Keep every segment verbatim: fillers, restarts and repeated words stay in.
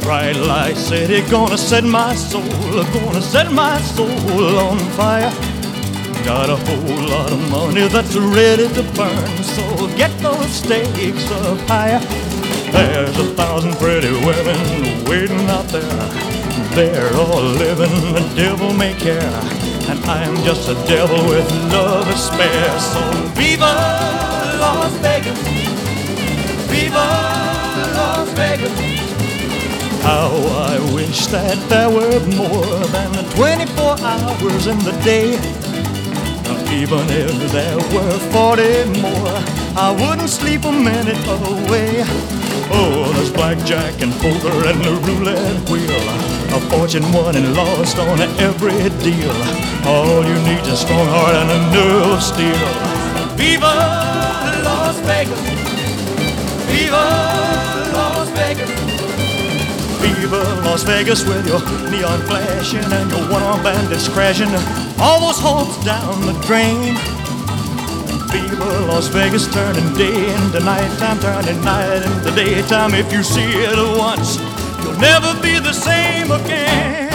Bright light city, gonna set my soul, gonna set my soul on fire. Got a whole lot of money that's ready to burn, so get those stakes up higher. There's a thousand pretty women waiting out there. They're all living the devil may care, and I'm just a devil with love to spare. So viva Las Vegas, viva Las Vegas. How I wish that there were more than twenty-four hours in the day. Even if there were forty more, I wouldn't sleep a minute away. Oh, there's blackjack and poker and the roulette wheel, a fortune won and lost on every deal. All you need is a strong heart and a nerve of steel. Viva Las Vegas, viva Las Vegas, viva Las Vegas with your neon flashing and your one-armed bandits crashing all those hopes down the drain. Viva Las Vegas, turning day into nighttime, turning night into daytime. If you see it once, you'll never be the same again.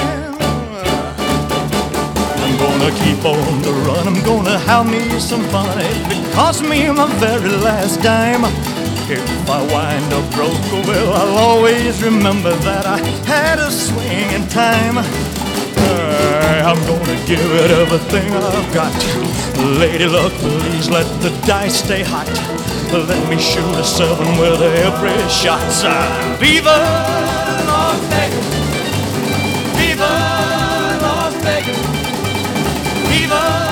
I'm gonna keep on the run, I'm gonna have me some fun. It cost me my very last dime. If I wind up broke, well, I'll always remember that I had a swing in time. Uh, I'm gonna give it everything I've got. Lady luck, please let the dice stay hot. Let me shoot a seven with every shot. Uh, Viva Las Vegas, Viva Las Vegas, Viva